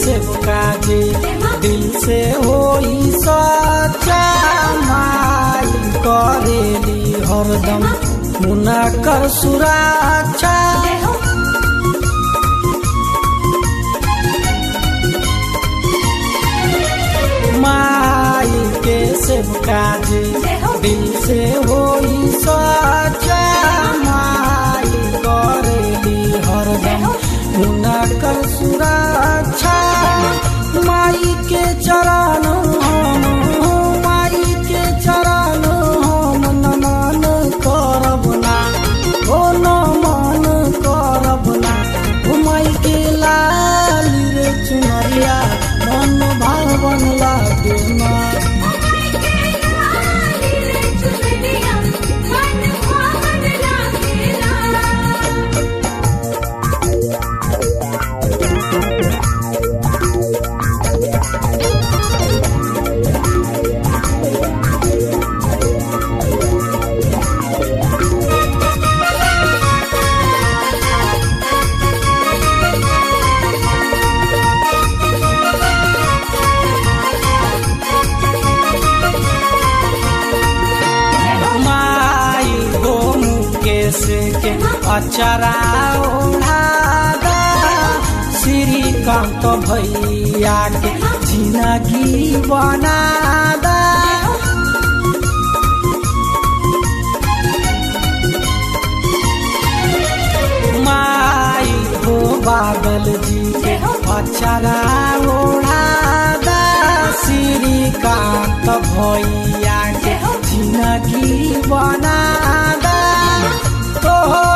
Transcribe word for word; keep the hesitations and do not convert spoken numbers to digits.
सेवका जे दिल से होई सच्चा माई करेली हरदम मुना कर सुरक्षा माई के सेवका जे दिल से होई सच्चा माई करेली हरदम मुना कर सुरक्षा माई के चरण हम माई के चरण हम नमन करब ना ओ नमन करब ना माई के लाल रे चुनरिया मन भावन लागे ना के अचरा ओढ़ादा श्रीकांत भैया के जिंदगी बनादा माई हो बादल जी के अचरा ओढ़ादा श्रीकांत भैया के जिंदगी बनादा तो